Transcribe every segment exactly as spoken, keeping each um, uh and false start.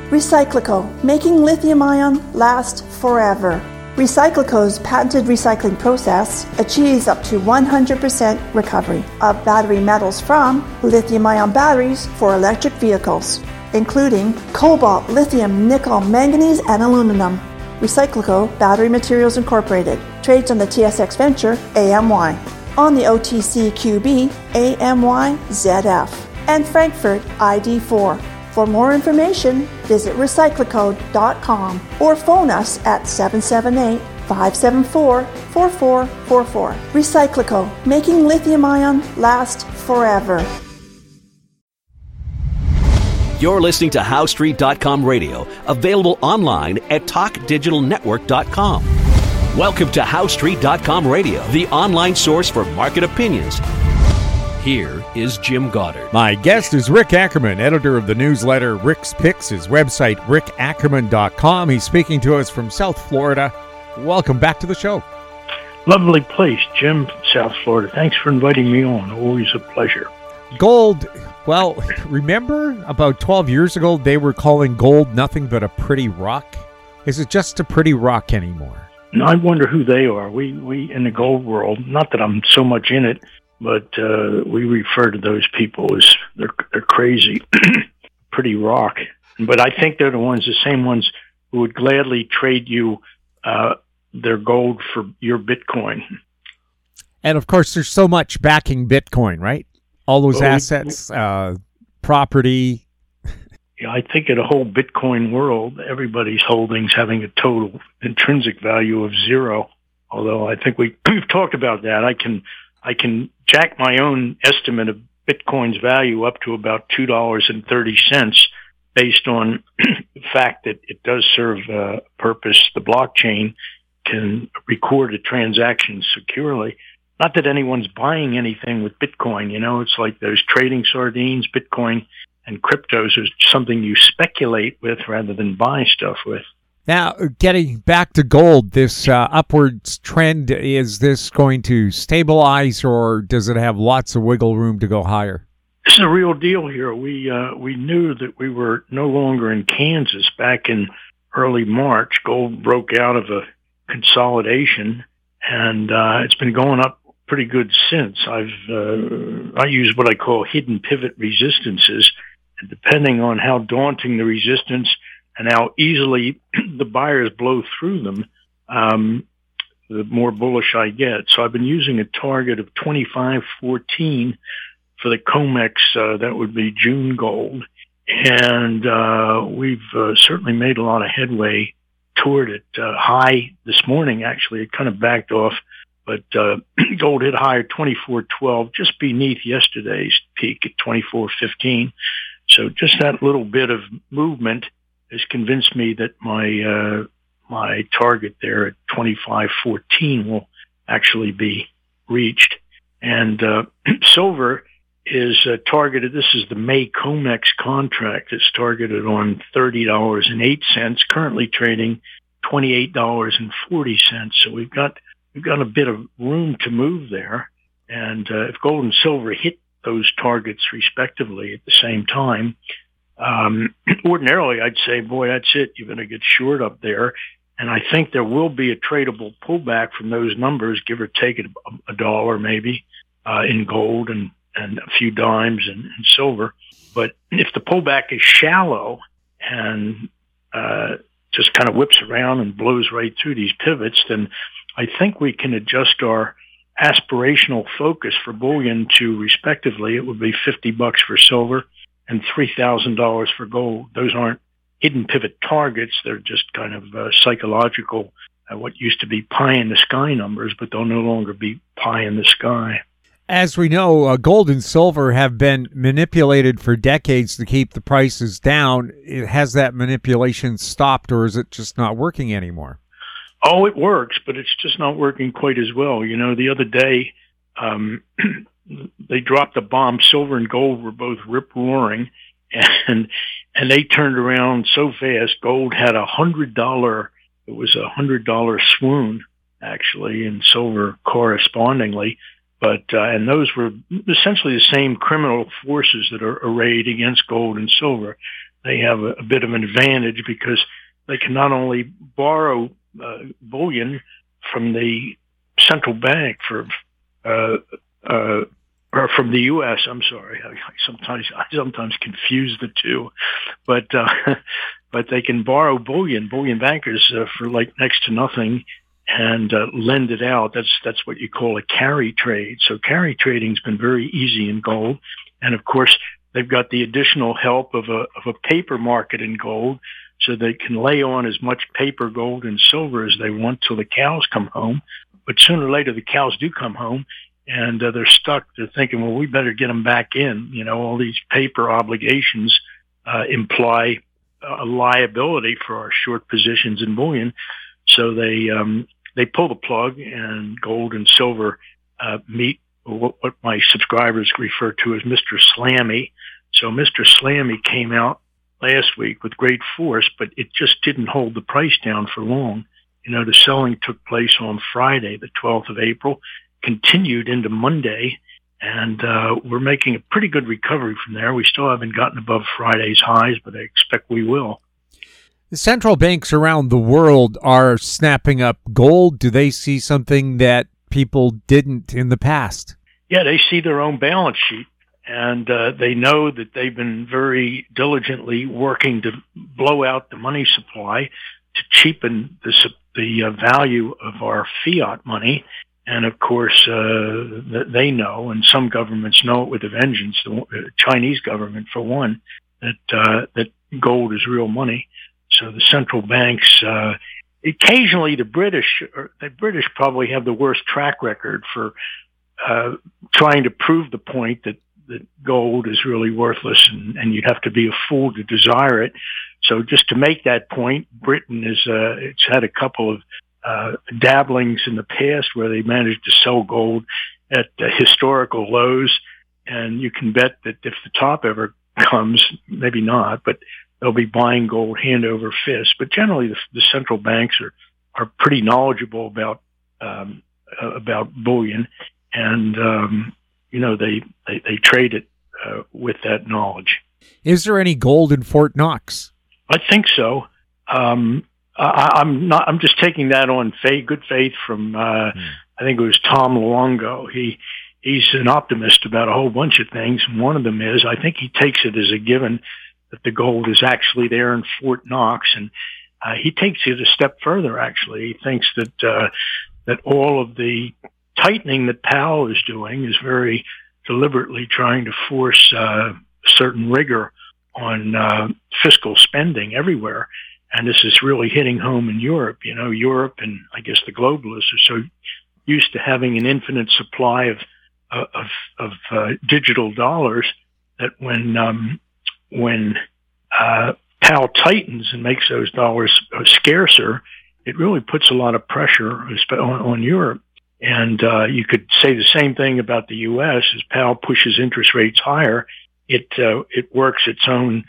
Recyclico, making lithium-ion last forever. Recyclico's patented recycling process achieves up to one hundred percent recovery of battery metals from lithium-ion batteries for electric vehicles, including cobalt, lithium, nickel, manganese, and aluminum. Recyclico Battery Materials Incorporated trades on the T S X Venture A M Y, on the O T C Q B A M Y Z F, and Frankfurt I D four. For more information, visit recyclico dot com or phone us at seven seven eight, five seven four, four four four four. Recyclico, making lithium-ion last forever. You're listening to How Street dot com radio, available online at talk digital network dot com. Welcome to How Street dot com radio, the online source for market opinions. Here is Jim Goddard. My guest is Rick Ackerman, editor of the newsletter Rick's Picks, his website rick ackerman dot com. He's speaking to us from South Florida. Welcome back to the show. Lovely place, Jim, South Florida. Thanks for inviting me on. Always a pleasure. Gold, well, remember about twelve years ago they were calling gold nothing but a pretty rock? Is it just a pretty rock anymore? And I wonder who they are. We, we in the gold world, not that I'm so much in it, but uh, we refer to those people as they're, they're crazy, pretty rock. But I think they're the ones, the same ones who would gladly trade you uh, their gold for your Bitcoin. And of course, there's so much backing Bitcoin, right? All those well, assets, uh, property. Yeah, I think in the whole Bitcoin world, everybody's holdings having a total intrinsic value of zero. Although I think we, we've talked about that. I can I can jack my own estimate of Bitcoin's value up to about two dollars and thirty cents based on the fact that it does serve a purpose. The blockchain can record a transaction securely. Not that anyone's buying anything with Bitcoin. You know, it's like those trading sardines. Bitcoin and cryptos is something you speculate with rather than buy stuff with. Now, getting back to gold, this uh, upwards trend, is this going to stabilize or does it have lots of wiggle room to go higher? This is a real deal here. We uh, we knew that we were no longer in Kansas back in early March. Gold broke out of a consolidation, and uh, it's been going up pretty good since. I've uh, I use what I call hidden pivot resistances, and depending on how daunting the resistance and how easily the buyers blow through them, um, the more bullish I get. So I've been using a target of twenty-five fourteen for the COMEX. Uh, that would be June gold. And uh, we've uh, certainly made a lot of headway toward it. Uh, high this morning, actually, it kind of backed off. But uh, gold hit higher twenty-four twelve, just beneath yesterday's peak at twenty-four fifteen. So just that little bit of movement has convinced me that my uh, my target there at twenty-five fourteen will actually be reached. And uh, silver is uh, targeted. This is the May COMEX contract. It's targeted on thirty dollars and eight cents. Currently trading twenty-eight dollars and forty cents. So we've got we've got a bit of room to move there. And uh, if gold and silver hit those targets respectively at the same time, um, ordinarily I'd say, boy, that's it. You're going to get short up there. And I think there will be a tradable pullback from those numbers, give or take a, a dollar maybe uh, in gold and, and a few dimes in, in silver. But if the pullback is shallow and uh, just kind of whips around and blows right through these pivots, then I think we can adjust our aspirational focus for bullion to, respectively, it would be fifty bucks for silver and three thousand dollars for gold. Those aren't hidden pivot targets. They're just kind of uh, psychological, uh, what used to be pie in the sky numbers, but they'll no longer be pie in the sky. As we know, uh, gold and silver have been manipulated for decades to keep the prices down. It, has that manipulation stopped, or is it just not working anymore? Oh, it works, but it's just not working quite as well. You know, the other day, um, they dropped a bomb. Silver and gold were both rip-roaring, and and they turned around so fast. Gold had a hundred dollar, it was a hundred dollar swoon, actually, and silver correspondingly. But, uh, and those were essentially the same criminal forces that are arrayed against gold and silver. they have a, a bit of an advantage because they can not only borrow uh, bullion from the central bank for uh, uh, or from the U S. I'm sorry, I, I sometimes I sometimes confuse the two, but uh, but they can borrow bullion, bullion bankers uh, for like next to nothing, and uh, lend it out. That's that's what you call a carry trade. So carry trading's been very easy in gold, and of course they've got the additional help of a of a paper market in gold, so they can lay on as much paper, gold, and silver as they want till the cows come home. But sooner or later the cows do come home, and uh, they're stuck. They're thinking, well, we better get them back in. You know, all these paper obligations uh, imply a liability for our short positions in bullion. So they um, they pull the plug, and gold and silver uh, meet what, what my subscribers refer to as Mister Slammy. So Mister Slammy came out last week with great force, but it just didn't hold the price down for long. You know, the selling took place on Friday, the twelfth of April, continued into Monday, and uh, we're making a pretty good recovery from there. We still haven't gotten above Friday's highs, but I expect we will. The central banks around the world are snapping up gold. Do they see something that people didn't in the past? Yeah, they see their own balance sheet, and uh, they know that they've been very diligently working to blow out the money supply to cheapen the, the uh, value of our fiat money. And of course, uh, they know, and some governments know it with a vengeance, the Chinese government for one, that uh, that gold is real money. So the central banks, uh, occasionally the British, or the British probably have the worst track record for uh, trying to prove the point that, that gold is really worthless, and, and you'd have to be a fool to desire it. So just to make that point, Britain is uh, it's had a couple of uh, dabblings in the past where they managed to sell gold at uh, historical lows, and you can bet that if the top ever comes, maybe not, but they'll be buying gold hand over fist. But generally, the, the central banks are, are pretty knowledgeable about um, uh, about bullion, and um, you know they, they, they trade it uh, with that knowledge. Is there any gold in Fort Knox? I think so. Um, I, I'm not. I'm just taking that on faith, good faith from. Uh, hmm. I think it was Tom Luongo. He he's an optimist about a whole bunch of things, and one of them is I think he takes it as a given that the gold is actually there in Fort Knox, and uh, he takes it a step further. Actually, he thinks that uh, that all of the tightening that Powell is doing is very deliberately trying to force uh, certain rigor on uh, fiscal spending everywhere. And this is really hitting home in Europe. You know, Europe and I guess the globalists are so used to having an infinite supply of uh, of, of uh, digital dollars that when um, when uh, Powell tightens and makes those dollars uh, scarcer, it really puts a lot of pressure on, on Europe. And uh, you could say the same thing about the U S as Powell pushes interest rates higher. It uh, it works its own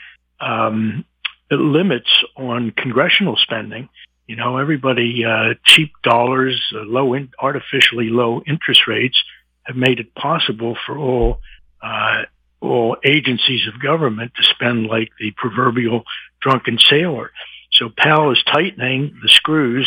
um, limits on congressional spending. You know, everybody uh, cheap dollars, uh, low, in, artificially low interest rates have made it possible for all uh, all agencies of government to spend like the proverbial drunken sailor. So Powell is tightening the screws,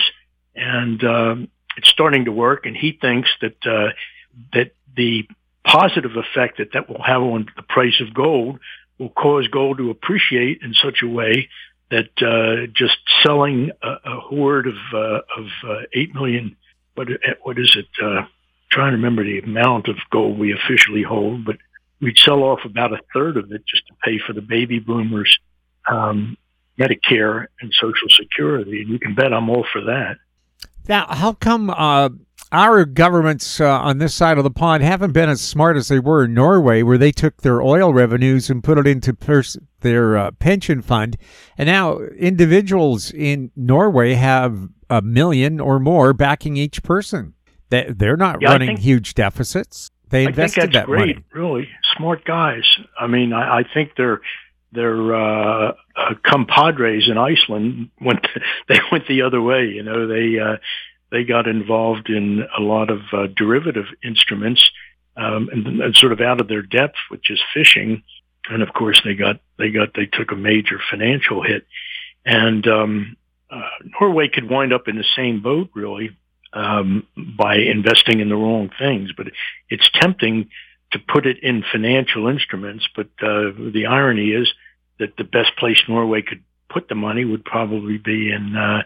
and um, it's starting to work. And he thinks that uh, that the positive effect that that will have on the price of gold will cause gold to appreciate in such a way that uh, just selling a, a hoard of uh, of uh, eight million, what what is it? Uh, trying to remember the amount of gold we officially hold, but we'd sell off about a third of it just to pay for the baby boomers' um, Medicare and Social Security, and you can bet I'm all for that. Now, how come uh, our governments uh, on this side of the pond haven't been as smart as they were in Norway, where they took their oil revenues and put it into pers- their uh, pension fund, and now individuals in Norway have a million or more backing each person? They, they're not yeah, running think, huge deficits. They invested I think that's that great, money. Really smart guys. I mean, I, I think they're their uh, uh, compadres in Iceland went they went the other way. You know, they uh, they got involved in a lot of uh, derivative instruments um, and, and sort of out of their depth, which is fishing, and of course they got they got they took a major financial hit, and um, uh, Norway could wind up in the same boat really um, by investing in the wrong things. But it's tempting to put it in financial instruments. But uh, the irony is that the best place Norway could put the money would probably be in uh,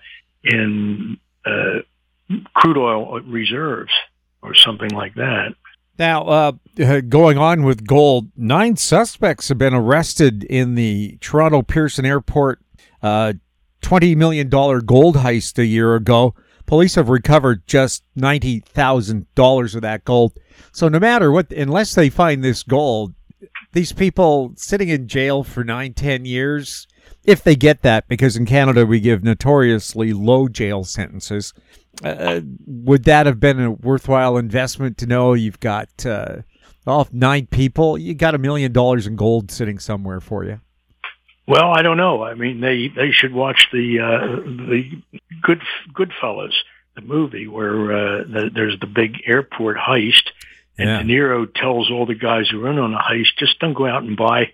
in uh, crude oil reserves or something like that. Now, uh, going on with gold, nine suspects have been arrested in the Toronto Pearson Airport uh, twenty million dollars gold heist a year ago. Police have recovered just ninety thousand dollars of that gold. So no matter what, unless they find this gold, these people sitting in jail for nine, ten years, if they get that, because in Canada we give notoriously low jail sentences, uh, would that have been a worthwhile investment to know you've got uh, oh, nine people, you got a million dollars in gold sitting somewhere for you? Well, I don't know. I mean, they, they should watch the uh, the Good Goodfellas, the movie where uh, the, there's the big airport heist, and yeah. De Niro tells all the guys who are in on the heist, just don't go out and buy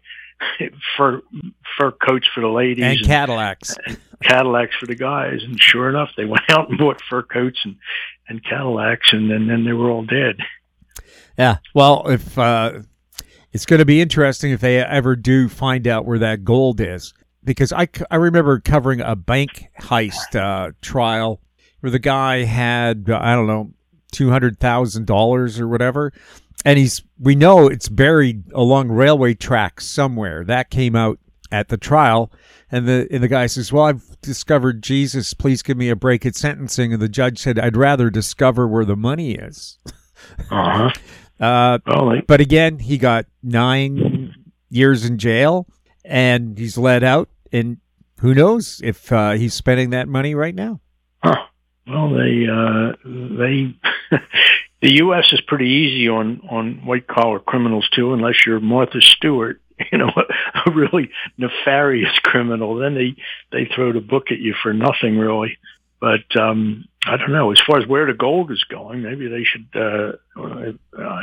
fur fur coats for the ladies and, and Cadillacs, and Cadillacs for the guys. And sure enough, they went out and bought fur coats and, and Cadillacs, and then, then they were all dead. Yeah. Well, if uh, it's going to be interesting if they ever do find out where that gold is, because I, I remember covering a bank heist uh, trial where the guy had, I don't know, two hundred thousand dollars or whatever. And he's, we know it's buried along railway tracks somewhere. That came out at the trial. And the and the guy says, well, I've discovered Jesus. Please give me a break at sentencing. And the judge said, I'd rather discover where the money is. Uh-huh. uh, well, like- but again, he got nine years in jail and he's let out. And who knows if uh, he's spending that money right now. Huh. Well, they, uh, they, the U S is pretty easy on, on white collar criminals too, unless you're Martha Stewart, you know, a, a really nefarious criminal. Then they, they throw the book at you for nothing really. But, um, I don't know, as far as where the gold is going, maybe they should, uh, uh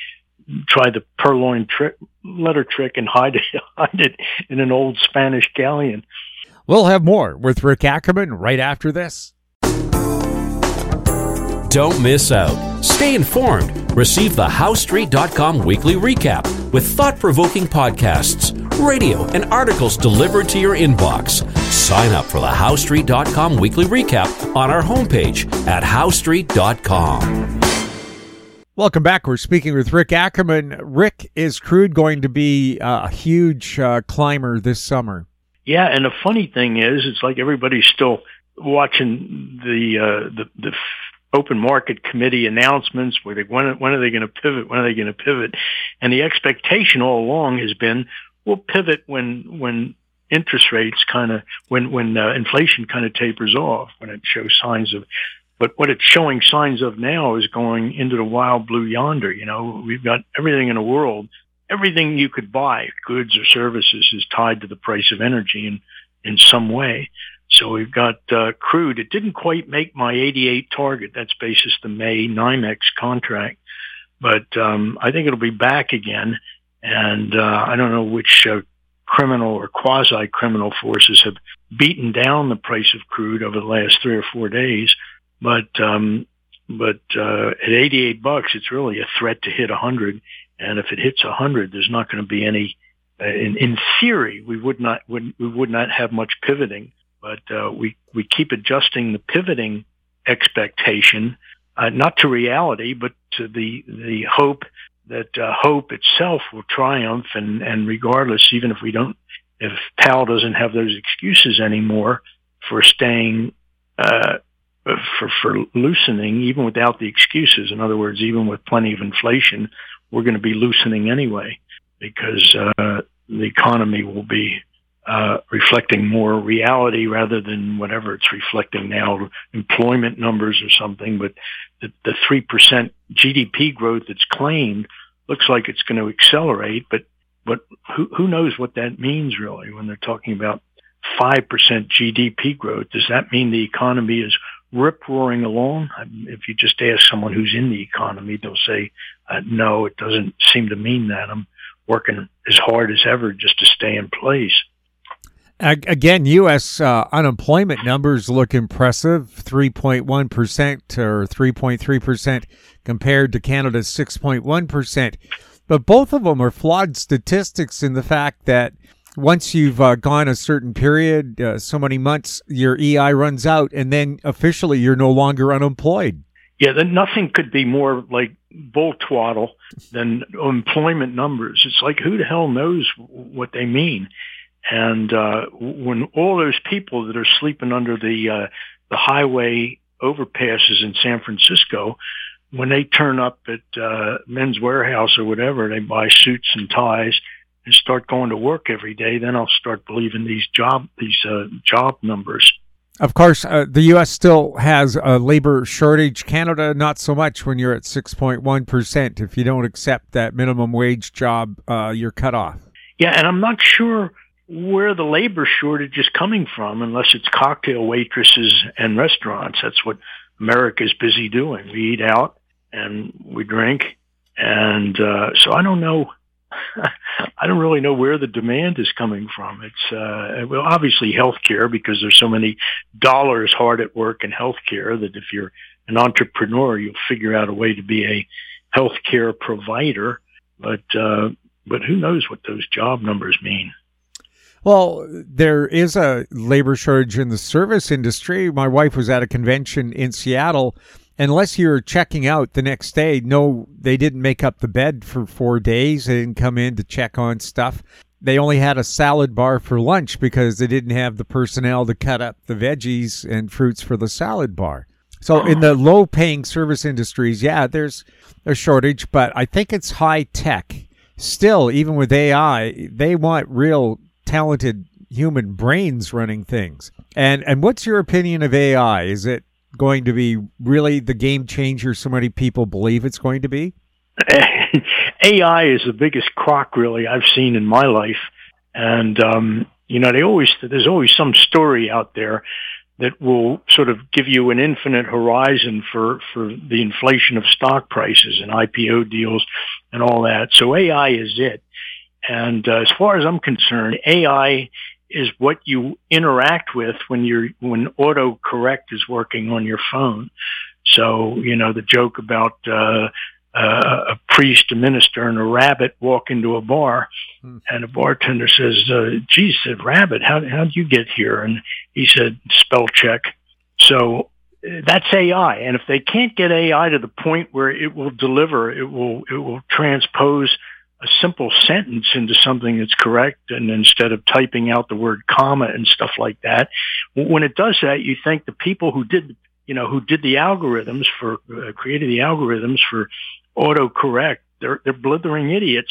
try the purloin trick, letter trick and hide it, hide it in an old Spanish galleon. We'll have more with Rick Ackerman right after this. Don't miss out. Stay informed. Receive the House Street dot com weekly recap with thought-provoking podcasts, radio, and articles delivered to your inbox. Sign up for the House Street dot com weekly recap on our homepage at House Street dot com. Welcome back. We're speaking with Rick Ackerman. Rick, is crude going to be a huge uh, climber this summer? Yeah, and the funny thing is, it's like everybody's still watching the uh, the the open market committee announcements where they when when are they going to pivot? When are they going to pivot? And the expectation all along has been we'll pivot when when interest rates kind of when when uh, inflation kind of tapers off, when it shows signs of. But what it's showing signs of now is going into the wild blue yonder. You know, we've got everything in the world. Everything you could buy, goods or services, is tied to the price of energy in, in some way. So we've got uh, crude. It didn't quite make my eighty-eight target. That's basis the May NYMEX contract. But um, I think it'll be back again. And uh, I don't know which uh, criminal or quasi-criminal forces have beaten down the price of crude over the last three or four days. But um, but uh, at eighty-eight bucks, it's really a threat to hit one hundred. And if it hits one hundred, there's not going to be any. Uh, in, in theory, we would not would, we would not have much pivoting. But uh, we we keep adjusting the pivoting expectation, uh, not to reality, but to the the hope that uh, hope itself will triumph. And, and regardless, even if we don't, if Powell doesn't have those excuses anymore for staying. Uh, For, for loosening, even without the excuses. In other words, even with plenty of inflation, we're going to be loosening anyway because uh, the economy will be uh, reflecting more reality rather than whatever it's reflecting now, employment numbers or something. But the, the three percent G D P growth that's claimed looks like it's going to accelerate. But but who, who knows what that means really when they're talking about five percent G D P growth? Does that mean the economy is rip-roaring along? If you just ask someone who's in the economy, they'll say, uh, no, it doesn't seem to mean that. I'm working as hard as ever just to stay in place. Again, U S uh, unemployment numbers look impressive, three point one percent or three point three percent compared to Canada's six point one percent. But both of them are flawed statistics in the fact that once you've uh, gone a certain period, uh, so many months, your E I runs out, and then officially you're no longer unemployed. Yeah, then nothing could be more like bull twaddle than employment numbers. It's like, who the hell knows what they mean? And uh, when all those people that are sleeping under the uh, the highway overpasses in San Francisco, when they turn up at uh, Men's Warehouse or whatever, they buy suits and ties and start going to work every day, then I'll start believing these job these uh, job numbers. Of course, uh, the U S still has a labor shortage. Canada, not so much when you're at six point one percent. If you don't accept that minimum wage job, uh, you're cut off. Yeah, and I'm not sure where the labor shortage is coming from, unless it's cocktail waitresses and restaurants. That's what America's busy doing. We eat out and we drink. And uh, so I don't know. I don't really know where the demand is coming from. It's, uh, well, obviously healthcare, because there's so many dollars hard at work in healthcare that if you're an entrepreneur, you'll figure out a way to be a healthcare provider. But, uh, but who knows what those job numbers mean? Well, there is a labor shortage in the service industry. My wife was at a convention in Seattle. Unless you're checking out the next day, no, they didn't make up the bed for four days. They didn't come in to check on stuff. They only had a salad bar for lunch because they didn't have the personnel to cut up the veggies and fruits for the salad bar. So in the low-paying service industries, yeah, there's a shortage, but I think it's high tech. Still, even with A I, they want real talented human brains running things. And and what's your opinion of A I? Is it going to be really the game changer so many people believe it's going to be? A I is the biggest crock, really, I've seen in my life. And, um, you know, they always there's always some story out there that will sort of give you an infinite horizon for, for the inflation of stock prices and I P O deals and all that. So A I is it. And uh, as far as I'm concerned, A I is what you interact with when you're when autocorrect is working on your phone. So, you know, the joke about uh, uh, a priest, a minister, and a rabbit walk into a bar, hmm. and a bartender says, uh, geez, said, rabbit, how how'd you get here? And he said, spell check. So that's A I. And if they can't get A I to the point where it will deliver, it will it will transpose a simple sentence into something that's correct, and instead of typing out the word comma and stuff like that, when it does that, you think the people who did, you know, who did the algorithms for, uh, created the algorithms for autocorrect, they're, they're blithering idiots.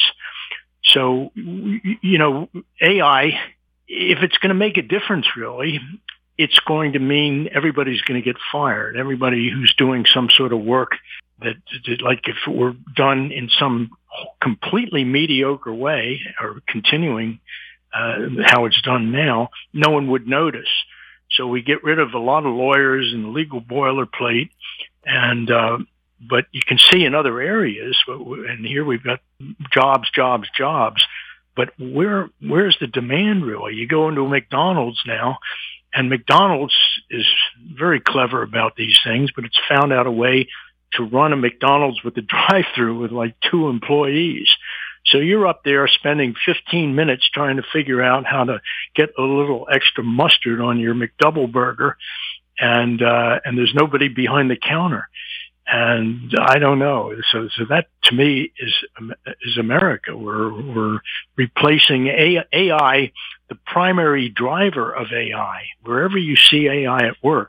So, you know, A I, if it's going to make a difference, really, it's going to mean everybody's going to get fired. Everybody who's doing some sort of work that, that like if it were done in some completely mediocre way or continuing uh, how it's done now, no one would notice. So we get rid of a lot of lawyers and legal boilerplate, and uh, but you can see in other areas, and here we've got jobs, jobs, jobs. But where where's the demand really? You go into a McDonald's now, and McDonald's is very clever about these things, but it's found out a way to run a McDonald's with a drive-through with like two employees. So you're up there spending fifteen minutes trying to figure out how to get a little extra mustard on your McDouble burger, and uh, and there's nobody behind the counter. And I don't know. So so that to me is is America. We're we're replacing A I, the primary driver of A I. Wherever you see A I at work,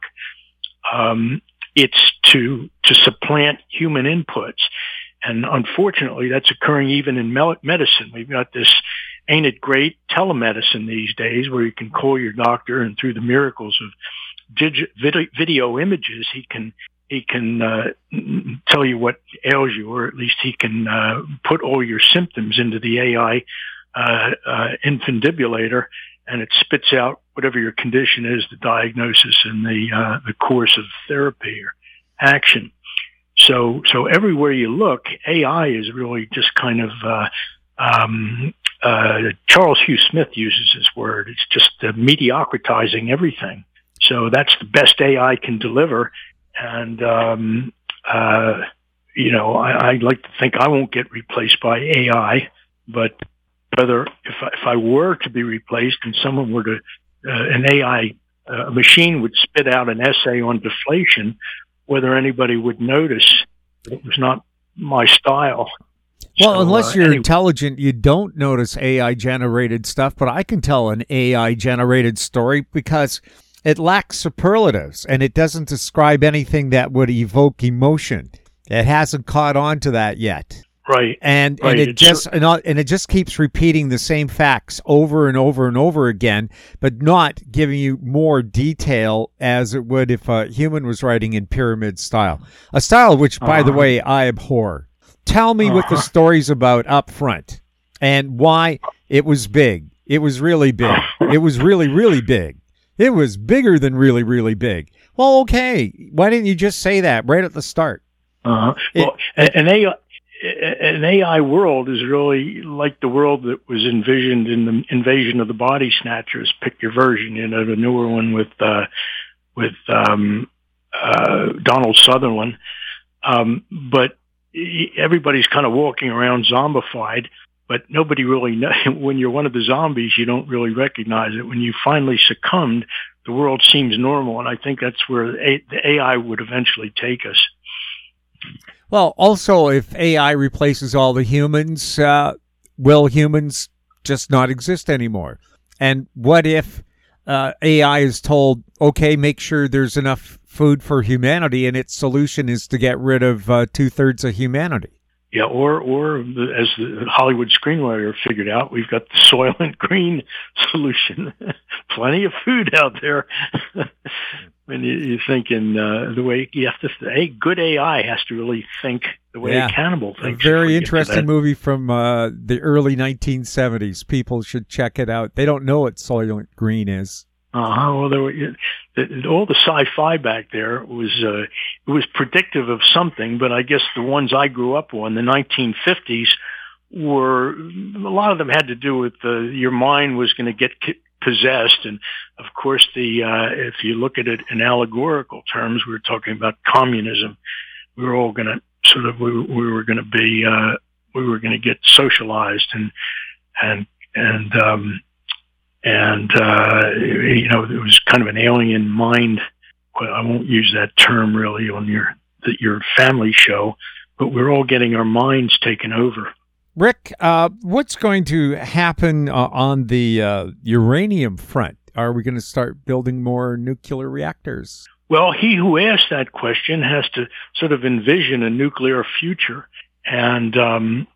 um, it's to to supplant human inputs. And unfortunately, that's occurring even in medicine. We've got this, ain't it great, telemedicine these days, where you can call your doctor, and through the miracles of digi- video, video images, he can he can uh, tell you what ails you, or at least he can uh, put all your symptoms into the A I uh, uh, infundibulator, and it spits out whatever your condition is, the diagnosis and the uh, the course of therapy or action. So, so everywhere you look, A I is really just kind of uh, um, uh, Charles Hugh Smith uses this word. It's just uh, mediocratizing everything. So that's the best A I can deliver. And, um, uh, you know, I, I like to think I won't get replaced by A I, but whether if I, if I were to be replaced and someone were to, uh, an A I uh, machine would spit out an essay on deflation, whether anybody would notice it was not my style. Well, so, unless uh, you're anyway. intelligent, you don't notice A I-generated stuff, but I can tell an A I-generated story because it lacks superlatives, and it doesn't describe anything that would evoke emotion. It hasn't caught on to that yet. Right. And right. and it it's, just and, and it just keeps repeating the same facts over and over and over again, but not giving you more detail as it would if a human was writing in pyramid style. A style which, by uh-huh. the way, I abhor. Tell me uh-huh. what the story's about up front and why it was big. It was really big. It was really, really big. It was bigger than really, really big. Well, okay. Why didn't you just say that right at the start? Uh-huh. Well, it, an A I, an A I world is really like the world that was envisioned in the Invasion of the Body Snatchers. Pick your version, you know, the newer one with uh, with um, uh, Donald Sutherland. Um, but everybody's kind of walking around zombified, but nobody really knows. When you're one of the zombies, you don't really recognize it. When you finally succumbed, the world seems normal, and I think that's where the A I would eventually take us. Well, also, if A I replaces all the humans, uh, will humans just not exist anymore? And what if uh, A I is told, okay, make sure there's enough food for humanity, and its solution is to get rid of uh, two-thirds of humanity? Yeah, or or the, as the Hollywood screenwriter figured out, we've got the Soylent Green solution. Plenty of food out there. When you, you're thinking uh, the way you have to, a good A I has to really think the way yeah. a cannibal thinks. A very interesting movie from uh, the early nineteen seventies. People should check it out. They don't know what Soylent Green is. Uh-huh. Well, there were, the, all the sci-fi back there was uh, it was predictive of something, but I guess the ones I grew up on, the nineteen fifties, were a lot of them had to do with uh, your mind was going to get possessed, and of course, the uh, if you look at it in allegorical terms, we were talking about communism. We were all going to sort of we, we were going to be uh, we were going to get socialized and and and. Um, And, uh, you know, it was kind of an alien mind. Well, I won't use that term really on your your family show, but we're all getting our minds taken over. Rick, uh, what's going to happen uh, on the uh, uranium front? Are we going to start building more nuclear reactors? Well, he who asked that question has to sort of envision a nuclear future. And um,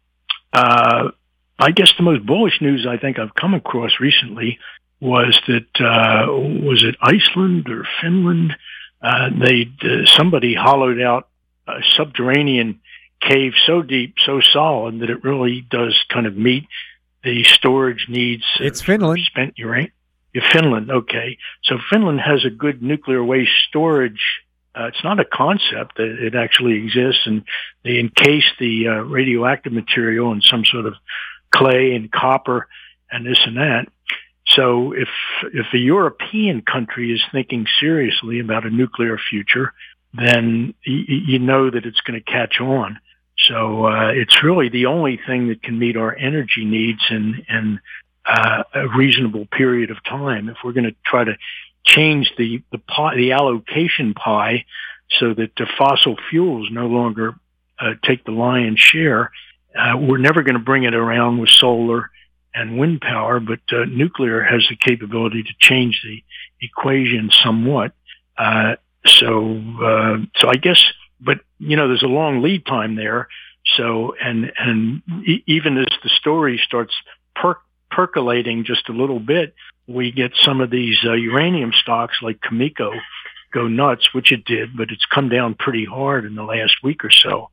uh I guess the most bullish news I think I've come across recently was that, uh, was it Iceland or Finland? Uh, they, uh, somebody hollowed out a subterranean cave so deep, so solid that it really does kind of meet the storage needs. It's Finland. Spent uranium. Yeah, Finland. Okay. So Finland has a good nuclear waste storage. Uh, it's not a concept. It, it actually exists, and they encase the uh, radioactive material in some sort of clay and copper and this and that. So if if a European country is thinking seriously about a nuclear future, then y- you know that it's going to catch on. So uh, it's really the only thing that can meet our energy needs in, in uh, a reasonable period of time. If we're going to try to change the the, pie, the allocation pie so that the fossil fuels no longer uh, take the lion's share, Uh, we're never going to bring it around with solar and wind power, but uh, nuclear has the capability to change the equation somewhat. Uh, so, uh, so I guess, but you know, there's a long lead time there. So, and and e- even as the story starts per- percolating just a little bit, we get some of these uh, uranium stocks like Cameco go nuts, which it did, but it's come down pretty hard in the last week or so.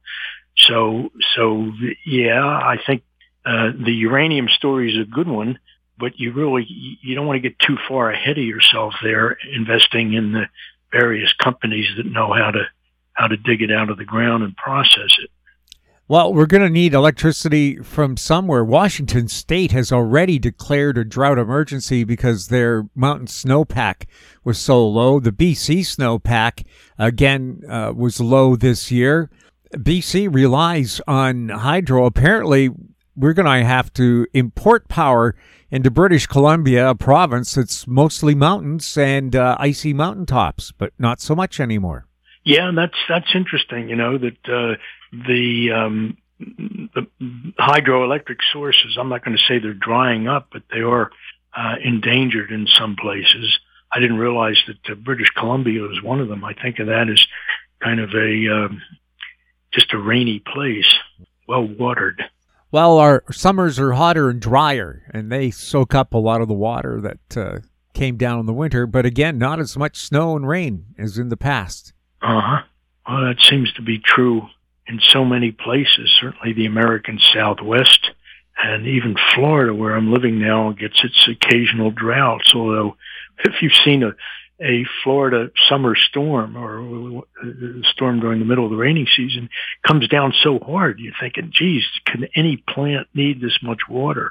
So, so yeah, I think uh, the uranium story is a good one, but you really you don't want to get too far ahead of yourself there, investing in the various companies that know how to how to dig it out of the ground and process it. Well, we're going to need electricity from somewhere. Washington State has already declared a drought emergency because their mountain snowpack was so low. The B C snowpack, again, uh, was low this year. B C relies on hydro. Apparently, we're going to have to import power into British Columbia, a province that's mostly mountains and uh, icy mountaintops, but not so much anymore. Yeah, that's that's interesting, you know, that uh, the, um, the hydroelectric sources, I'm not going to say they're drying up, but they are uh, endangered in some places. I didn't realize that uh, British Columbia was one of them. I think of that as kind of a um, just a rainy place, well watered. Well, our summers are hotter and drier, and they soak up a lot of the water that uh, came down in the winter. But again, not as much snow and rain as in the past. Uh-huh. Well, that seems to be true in so many places, certainly the American Southwest, and even Florida, where I'm living now, gets its occasional droughts. Although, if you've seen a, a Florida summer storm or a storm during the middle of the rainy season, comes down so hard, you're thinking, geez, can any plant need this much water?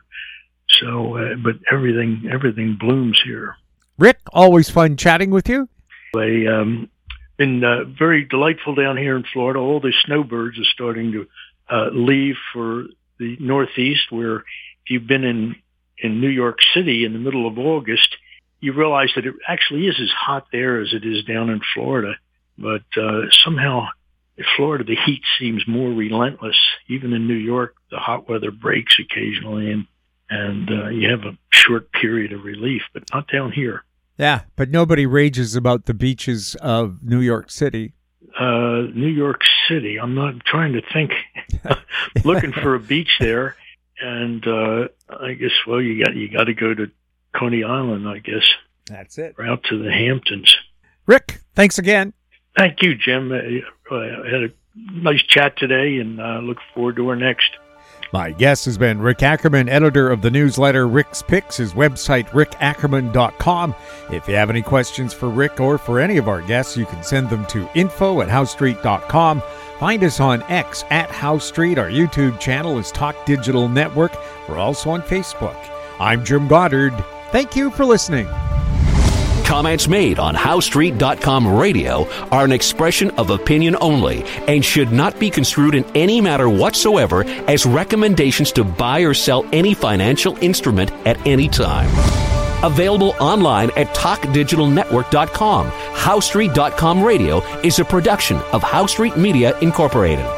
So, uh, but everything everything blooms here. Rick, always fun chatting with you. They, um, been uh, very delightful down here in Florida. All the snowbirds are starting to uh, leave for the Northeast, where if you've been in, in New York City in the middle of August, you realize that it actually is as hot there as it is down in Florida. But uh, somehow in Florida, the heat seems more relentless. Even in New York, the hot weather breaks occasionally, and, and uh, you have a short period of relief, but not down here. Yeah, but nobody rages about the beaches of New York City. Uh, New York City. I'm not trying to think. Looking for a beach there, and uh, I guess well, you got you got to go to Coney Island. I guess that's it. Or out to the Hamptons. Rick, thanks again. Thank you, Jim. I had a nice chat today, and uh, look forward to our next. My guest has been Rick Ackerman, editor of the newsletter Rick's Picks, his website, rick ackerman dot com. If you have any questions for Rick or for any of our guests, you can send them to info at house street dot com. Find us on X at House Street. Our YouTube channel is Talk Digital Network. We're also on Facebook. I'm Jim Goddard. Thank you for listening. Comments made on house street dot com radio are an expression of opinion only and should not be construed in any matter whatsoever as recommendations to buy or sell any financial instrument at any time. Available online at talk digital network dot com. house street dot com radio is a production of House Street Media Incorporated.